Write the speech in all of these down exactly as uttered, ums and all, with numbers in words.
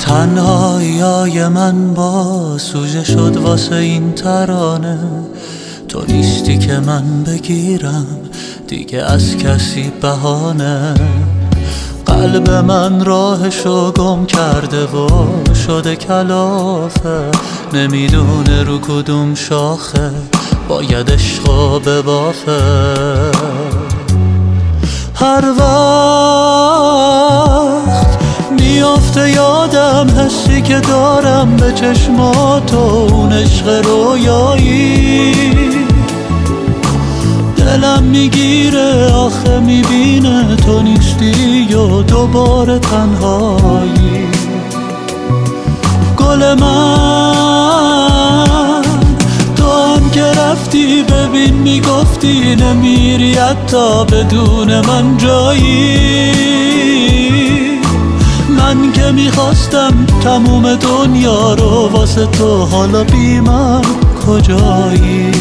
تنهایی من با سوژه شد واسه این ترانه. تو نیستی که من بگیرم دیگه از کسی بهانه. قلب من راهشو گم کرده و شده کلافه، نمیدونه رو کدوم شاخه باید عشقو ببافه. هر وقت میافته یادم حسی که دارم به چشمات و اون عشق رویایی. دلم میگیره آخه میبینه تو نیستی و دوباره تنهایی. گل من تو هم که رفتی ببین میگفتی نمیری حتی بدون من جایی. من که میخواستم تموم دنیا رو واسه تو، حالا بی من کجایی؟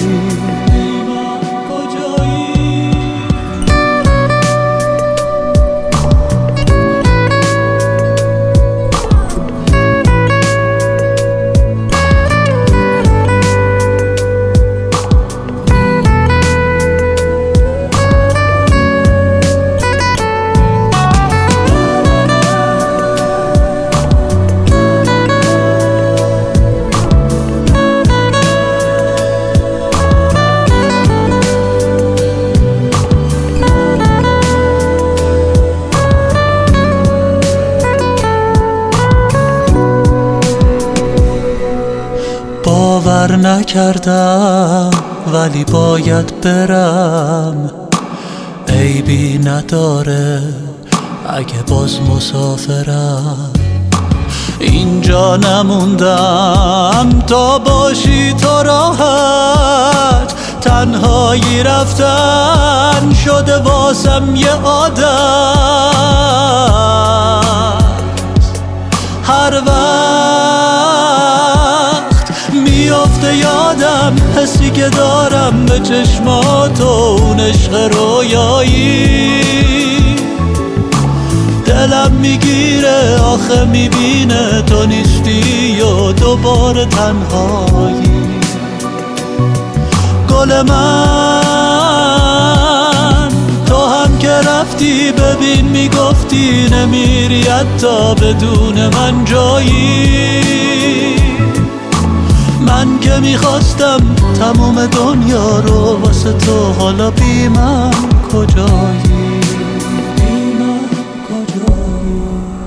باور نکردم ولی باید برم، عیبی نداره اگه باز مسافرم. اینجا نموندم تا باشی تو راحت، تنهایی رفتن شده واسم یه عادت. هر وقت میافته یادم حسی که دارم به چشمات و اون عشق رویایی. دلم میگیره آخه میبینه تو نیستی و دوباره تنهایی. گل من تو هم که رفتی ببین میگفتی نمیری حتی بدون من جایی. من که میخواستم تموم دنیا رو واسه تو، حالا بی من کجایی؟ بی من کجایی؟